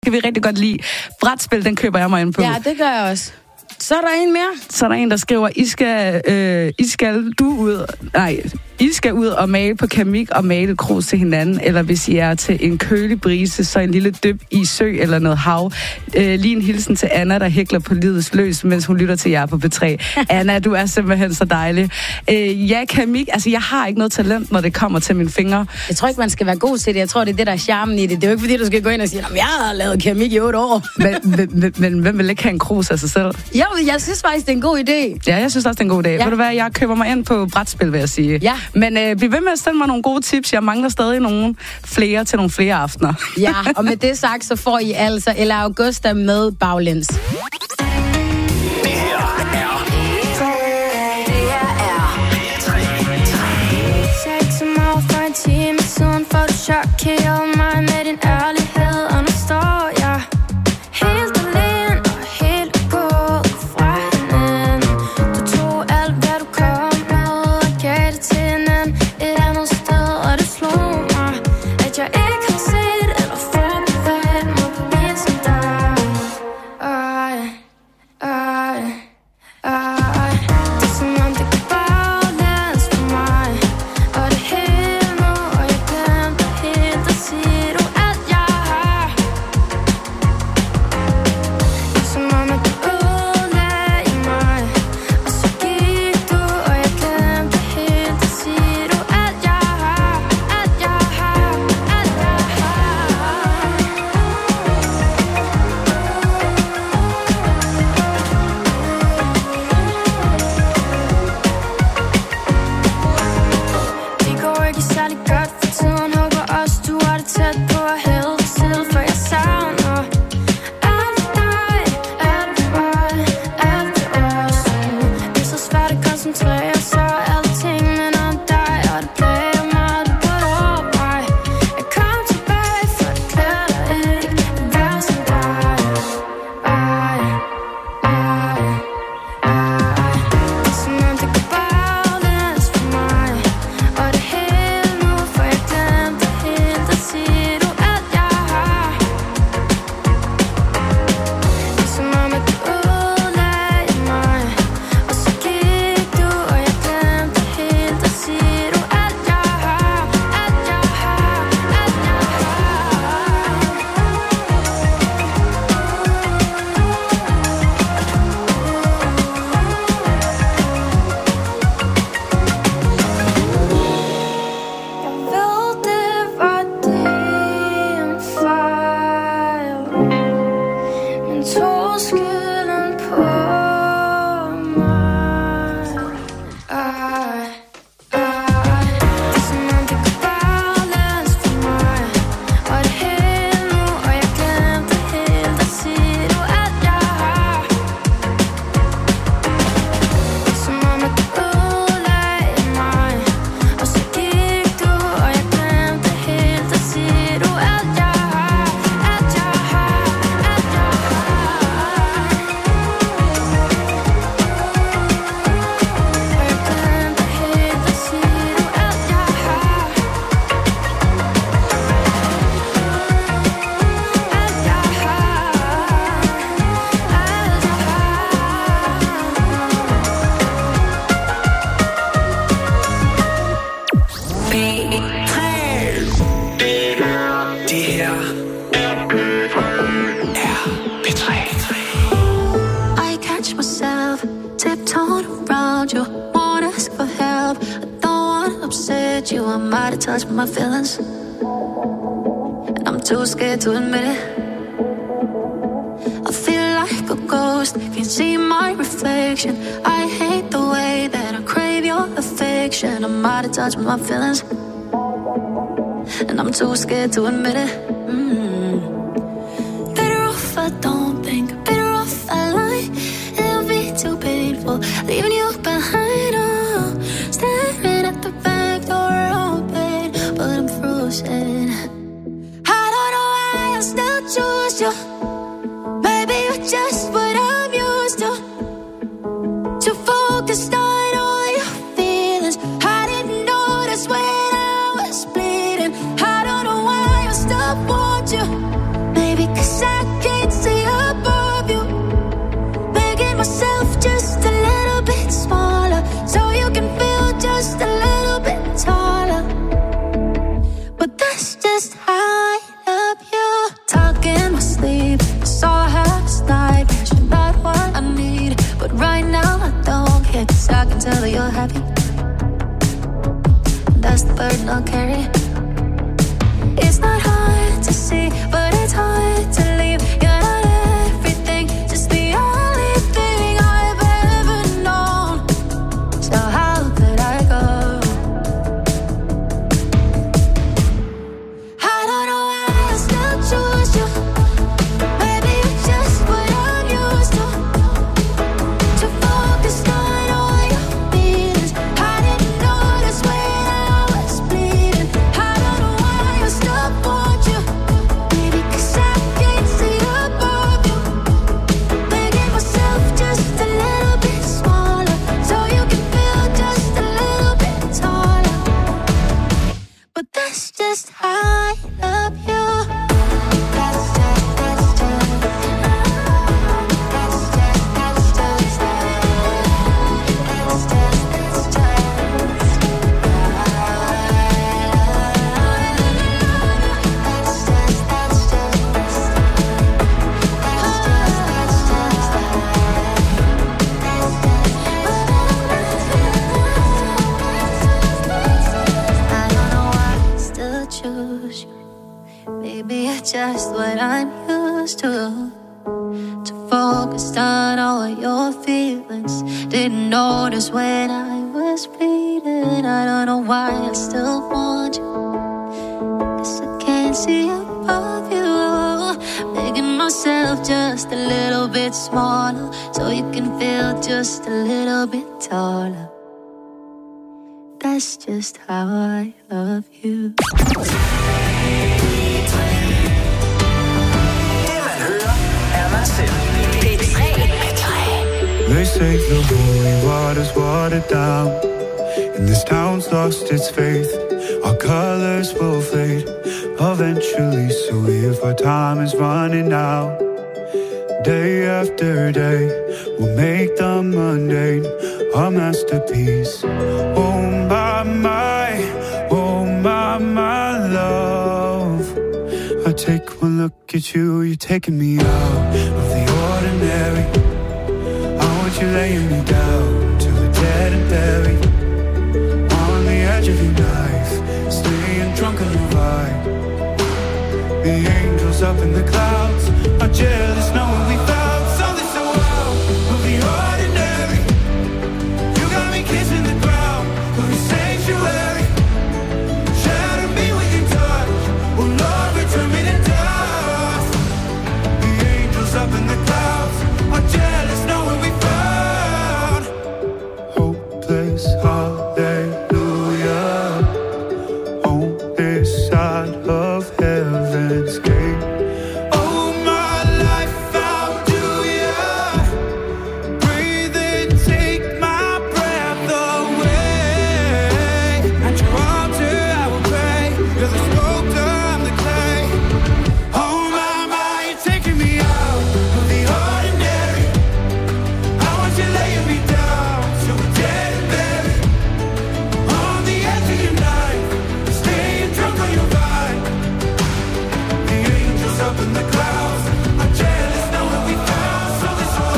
kan vi rigtig godt lide. Brætspil, den køber jeg mig ind på. Ja, det gør jeg også. Så er der en mere. Så er der en, der skriver, I skal ud og male på keramik og male krus til hinanden, eller hvis I er til en kølig brise, så en lille dyb i sø eller noget hav. Lige en hilsen til Anna, der hækler på livets løs, mens hun lytter til jer på B3. Anna, du er simpelthen så dejlig. Ja, keramik, altså jeg har ikke noget talent, når det kommer til mine fingre. Jeg tror ikke, man skal være god til det. Jeg tror, det er det, der er charmen i det. Det er jo ikke, fordi du skal gå ind og sige, jeg har lavet keramik i 8 år. Men hvem vil ikke have en krus af sig selv? Jo, jeg synes faktisk, det er en god idé. Ja, jeg synes også, det er en god idé. Ja. Ved du hvad, jeg køber mig ind på brætspil, vil jeg sige. Ja. Men bliv ved med at stille mig nogle gode tips. Jeg mangler stadig nogle flere aftener. Ja, og med det sagt, så får I altså Ella Augusta med baglæns. Det her er Sag til mig for en time siden, for du chokerede mig med din ærlighed, og nu står jeg helt alene og helt gået fra hinanden. Du tog alt, hvad du kom med, og gav det til en anden et andet sted, og det slog mig, at jeg ikke har set eller forberedt mig på en som dig. Det er som om det går baglæns for mig, og det hele nu, og jeg glemte helt at sige, du alt jeg har. Det er som om at du ødelagde mig, og så gik du, og jeg glemte helt at sige, du alt jeg har, alt jeg har, alt jeg har. Det går ikke særlig godt for tiden. Håber også du har det tæt på at hælde til, for jeg savner alt ved dig, alt ved mig, alt ved os. Det er så svært at koncentrere sig, alting minder om dig, og det plager mig, du burde over mig. Jeg kom tilbage, for det klæder dig ikke at være som dig. Det er som om det går baglæns for mig, og det hele nu, for jeg glemte helt at sige, du alt jeg har. Det er som om at du ødelagde mig, og så gik du, og jeg glemte helt at sige, du alt jeg har, alt jeg har, alt jeg Jeg ved, det var din fejl, men tog skylden på mig. Det er som om det går baglæns for mig, og det hele nu, og jeg glemte helt at sige, du alt jeg har. Det er som om at du ødelagde mig, og så gik du, og jeg glemte helt at sige, du alt jeg har, alt jeg har, alt jeg har. Og jeg glemte helt at sige, du alt jeg har, alt jeg har, Det her er P3. I catch myself tiptoeing around you, won't ask for help. I don't wanna upset you, I'm out of touch with my feelings, and I'm too scared to admit it. I feel like a ghost, can't see my reflection. I hate the way that I crave your affection. I'm out of touch with my feelings, and I'm too scared to admit it. Better off I don't think, better off I lie. It'll be too painful, leaving you behind. Oh, staring at the back door open, but I'm frozen. I don't know why I still choose you. Maybe you're just what I'm used to. Too focused on all your feelings. I didn't notice when I was bleeding. I don't know why I still want you. Maybe 'cause I but not carry. It's not hard to see, but it's hard to leave. You're not everything, just the only thing I've ever known. So how could I go? I don't know why I still choose you. Maybe you're just what I'm used to. To focus on all your feelings. I didn't notice when I was bleeding. I don't know why I still want you. Maybe 'cause I can't see above you. Making myself just a little bit smaller, so you can feel just a little bit taller. But that's just how I love you. That's just how I love you. I don't know why I still choose you. Maybe it's just what I'm used to. To focus on all of your feelings. Didn't notice when I was bleeding. I don't know why I still want you. 'Cause I can't see above you. Making myself just a little bit smaller, so you can feel just a little bit taller. That's just how I love you. Det man hører er mig selv. They say the holy water's watered down, and this town's lost its faith. Our colors will fade eventually, so if our time is running out, day after day, we'll make the mundane our masterpiece. Oh my love, I take one look at you, you're taking me out of the ordinary. I want you laying me down till we're dead and buried. On the edge of your knife, staying drunk on your vibe. The angels up in the clouds are jealous knowing we found something so wild of the ordinary. You got me kissing the ground of your sanctuary. Shatter me with your touch, oh Lord, return me to dust. The angels up in the clouds are jealous knowing we found hopeless hallelujah on this side of heaven's gate. Oh my life, how do ya breathe and take my breath away? At your altar I will pray. You're the sculptor, I'm the clay. Oh my, you're taking me out of the ordinary. I want you laying me down till we're dead and buried. On the edge of your knife, staying drunk on your vine. The angels up in the clouds are jealous knowing we found something so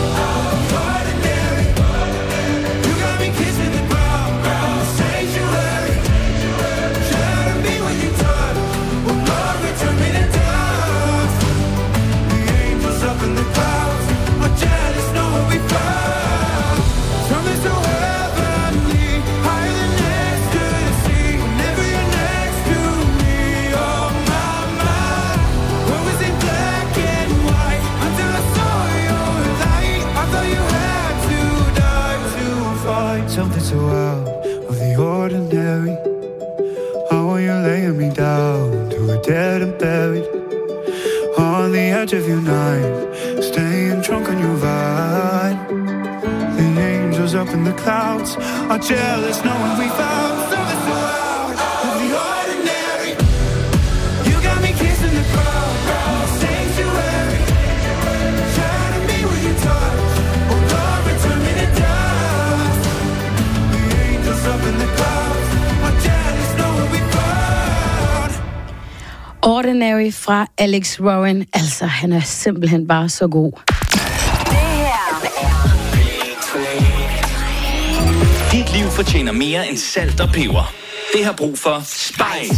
ordinary. You got me kissing the ground of the sanctuary. Shatter me with your touch, oh Lord, return me to dust. The angels up in the clouds are jealous knowing we found something so heavenly, higher than ecstasy. Whenever you're next to me, oh my, what was in black and white until I saw your light. I thought you had to die to find something so out of the ordinary. I want you laying me down till we're dead and buried. On the edge of your knife, staying drunk on your vine. The angels up in the clouds are jealous knowing we found something so out of the ordinary. You got me kissing the ground of the sanctuary. Shatter me with your touch, oh Lord, return me to dust. The angels up in the clouds are jealous knowing we found. Ordinary fra Alex Warren. Altså, han er simpelthen bare så god. Dit liv fortjener mere end salt og peber. Det har brug for Spice.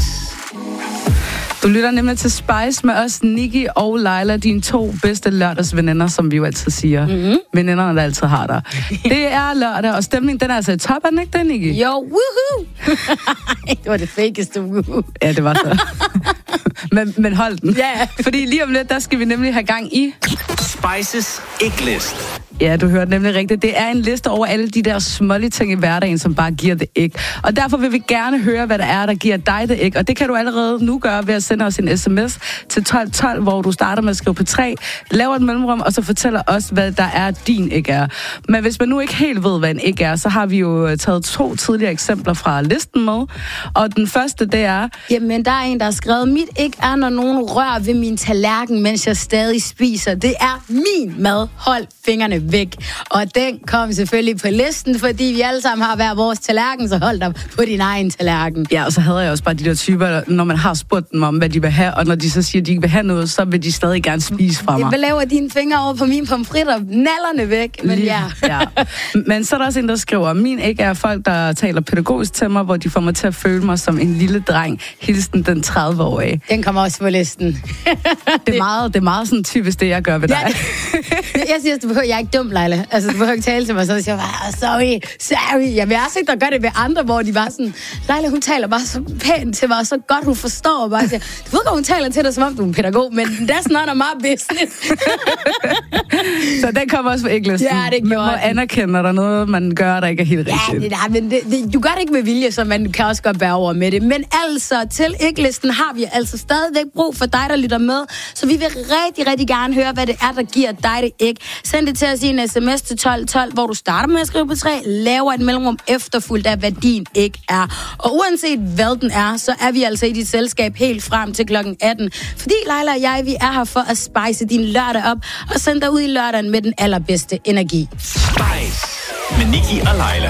Du lytter nemlig til Spice med os, Nikki og Laila, dine 2 bedste lørdagsveninder, som vi jo altid siger. Mm-hmm. Veninderne, der altid har dig. Det er lørdag, og stemningen, den er altså i top, er den ikke det, Nikki? Jo, woohoo! Det var det fakeste woohoo. Ja, det var så. men hold den. Ja. Fordi lige om lidt, der skal vi nemlig have gang i Spices æglist. Ja, du hørte nemlig rigtigt. Det er en liste over alle de der smålige ting i hverdagen, som bare giver det æg. Og derfor vil vi gerne høre, hvad det er, der giver dig det æg. Og det kan du allerede nu gøre ved at sende os en sms til 1212, hvor du starter med at skrive på 3, laver et mellemrum, og så fortæller os, hvad der er, din æg er. Men hvis man nu ikke helt ved, hvad en æg er, så har vi jo taget 2 tidligere eksempler fra listen med. Og den første, det er... Jamen, der er en, der har skrevet, mit æg er, når nogen rører ved min tallerken, mens jeg stadig spiser. Det er min mad. Hold fingrene væk. Og den kom selvfølgelig på listen, fordi vi alle sammen har hver vores tallerken, så hold dig på din egen tallerken. Ja, og så havde jeg også bare de der typer, når man har spurgt dem om, hvad de vil have, og når de så siger, at de ikke vil have noget, så vil de stadig gerne spise fra mig. Jeg laver dine fingre over på mine pomfritter, nallerne væk, men ja. Men så er der også en, der skriver, min æg er folk, der taler pædagogisk til mig, hvor de får mig til at føle mig som en lille dreng. Hilsen den 30-årige. Den kommer også på listen. Det er meget sådan typisk, det jeg gør ved dig. Ja, jeg siger, jeg er ikke dum, Laila. Altså, du behøver ikke tale til mig, så siger jeg, sorry. Jeg vil også ikke, der gør det ved andre, hvor de bare sådan, Laila, hun taler bare så pænt til mig, og så godt, hun forstår bare. Siger, du ved godt, hun taler til dig, som om du er en pædagog, men that's not my business. Så den kommer også på æglisten. Ja, det gjorde man må anerkende, at der er noget, man gør, der ikke er helt rigtigt. Ja, men du gør det ikke med vilje, så man kan også godt bære over med det. Men altså, til æglisten har vi altså stadigvæk brug for dig, der lytter med. Så vi vil rigtig, rigtig gerne høre, hvad det er, der giver dig det æg. Send det til os i en sms til 1212, hvor du starter med at skrive på 3, laver et mellemrum efterfulgt af, hvad din æg er. Og uanset hvad den er, så er vi altså i dit selskab helt frem til klokken 18. Fordi Laila og jeg, vi er her for at spice din lørdag op og sende dig ud i lørdagen med den allerbedste energi. Spice med Nikki og Laila.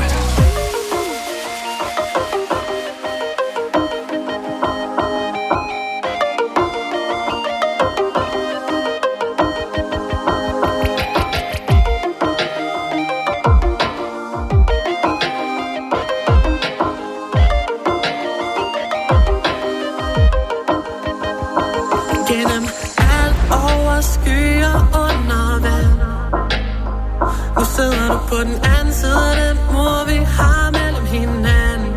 Sidder du på den anden side af den mur, vi har mellem hinanden.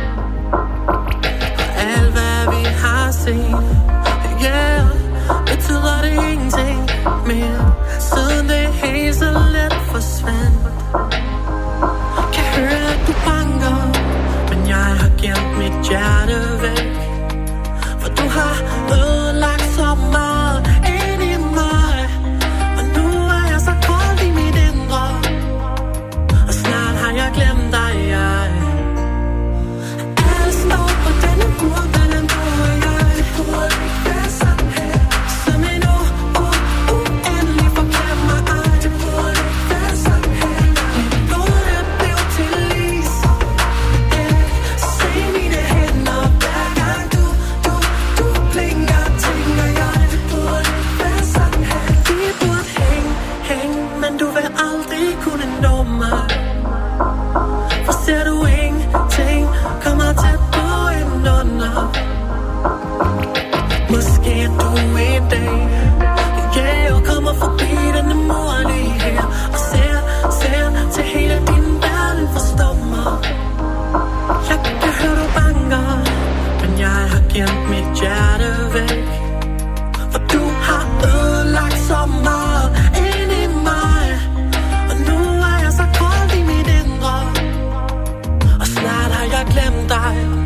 Og alt hvad vi har set, yeah, betyder det ingenting mere. Siden det helt så let forsvandt. Kan høre at du banker, men jeg har gemt mit hjerte væk. For du har ødelagt så meget ind i mig. Og nu er jeg så kold i mit indre. Snart har jeg glemt dig, Alle står på denne mur, mellem du og jeg. Det burde ikke være sådan her. Som en uendelig forglemmer ej. Det burde ikke være sådan her. Mit blod er blevet til is. Se mine hænder, hver gang du blinker, tænker jeg. Det burde ikke være sådan her. Vi burde hænge, men du vil aldrig kunne nå mig. For ser du ingenting, kommer tæt på en under. Måske er du en dag, yeah, og kommer forbi denne mur lige her. Og ser til hele din verden forstår mig. Jeg kan høre du banker, men jeg har gemt mit hjerte væk. For du har ødelagt så meget ind i mig. Og nu er jeg så kold i mit indre. Og snart har jeg glemt dig.